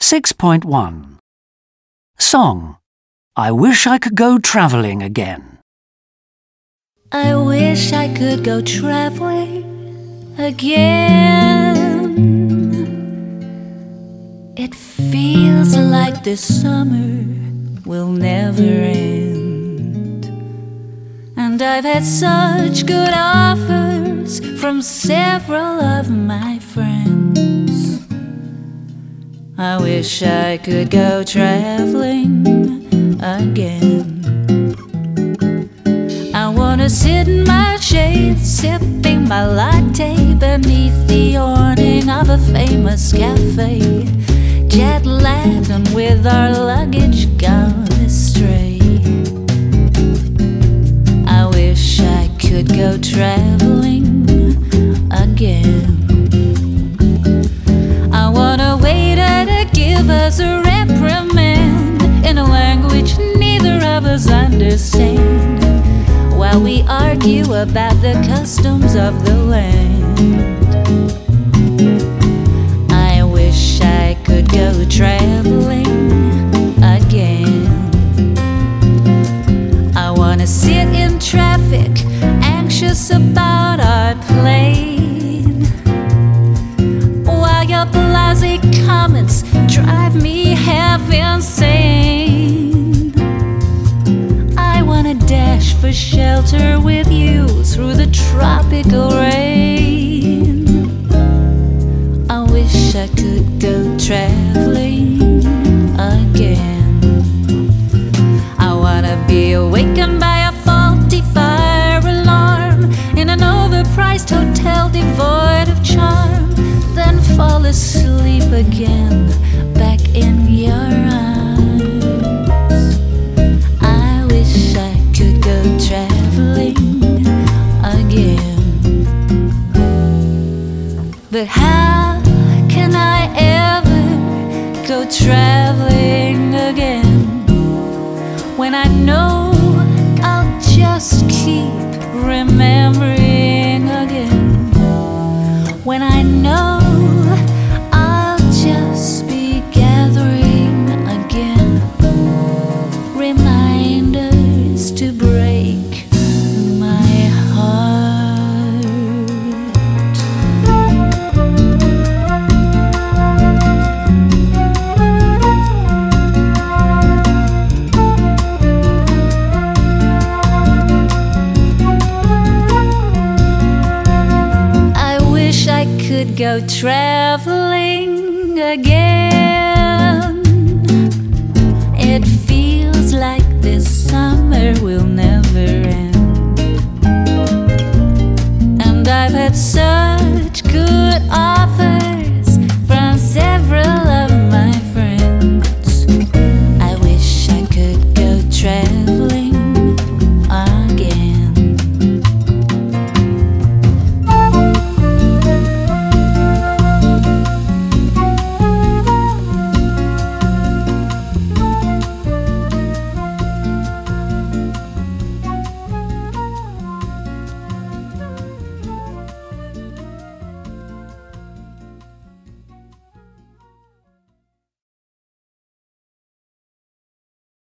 6.1 Song I Wish I Could Go Travelling Again. I wish I could go traveling again. It feels like this summer will never end, and I've had such good offers from several of my friends. I wish I could go traveling again. I wanna sit in my shade, sipping my latte beneath the awning of a famous cafe, jet-lagged and with our luggage gone astray. I wish I could go traveling again. I wanna wait to give us a reprimand in a language neither of us understand, while we argue about the customs of the land. I wish I could go traveling again. I wanna sit in traffic, anxious about our plane, while your blasé comments drive me half insane. I wanna dash for shelter with you through the tropical rain. I wish I could go traveling again. I wanna be awakened by a faulty fire alarm in an overpriced hotel devoid of charm, then fall asleep again back in your arms. I wish I could go traveling again. But how can I ever go traveling again when I know I'll just keep remembering